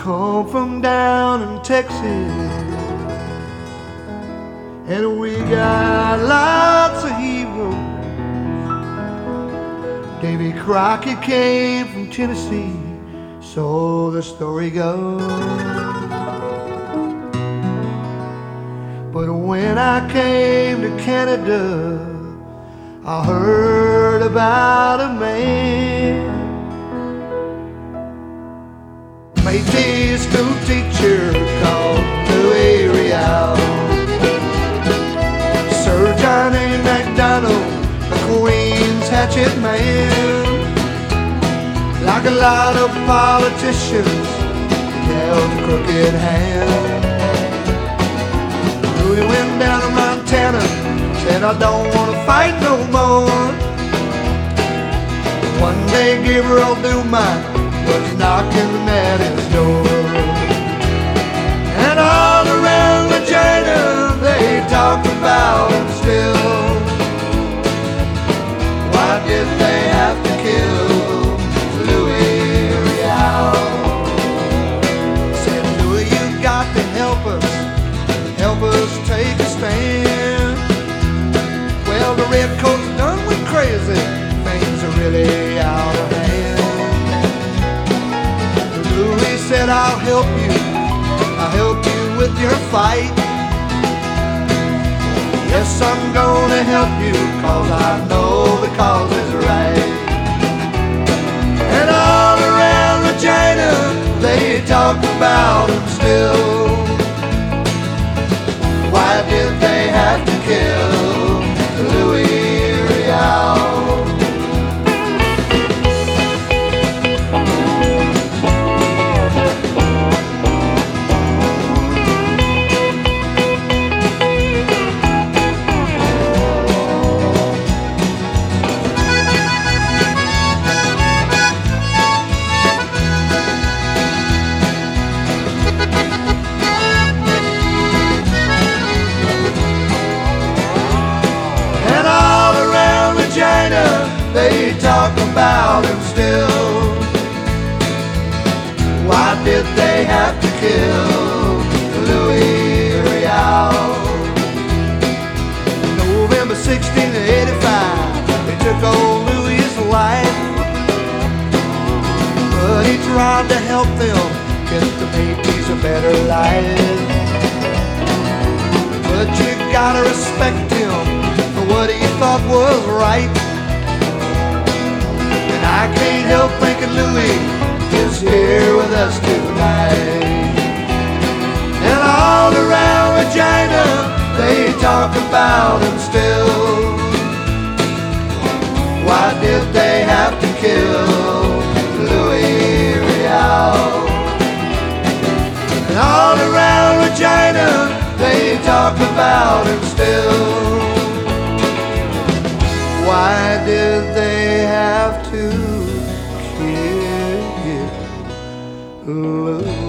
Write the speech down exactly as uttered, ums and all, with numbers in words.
come from down in Texas, and we got lots of heroes. Davy Crockett came from Tennessee, so the story goes. But when I came to Canada, I heard about a man, Métis school teacher called Louis Riel. Sir John A. Macdonald, the Queen's hatchet man. Like a lot of politicians, he held a crooked hand. Louis went down to Montana, said, I don't want to fight no more. One day Gabriel Dumont was knocking at his door. And all around Regina they talked about him still. Why did they have to kill Louis Riel? Said, Louis, you got to help us, help us take a stand. Well, the redcoats done went crazy, things are really out of hand. Louis said, I'll help you, I'll help you with your fight. Yes, I'm gonna help you, cause I know the cause is right. And all around Regina, they talk about him still. Why did they have to kill Louis Riel? They talk about him still. Why did they have to kill Louis Riel? November sixteenth, eighty-five, they took old Louis' life. But he tried to help them get the Métis a better life. But you gotta respect him for what he thought was right. I can't help thinking Louis is here with us tonight. And all around Regina, they talk about him still. Why did they have to kill Louis Riel? And all around Regina, they talk about him still. Why did they have to kill Louis?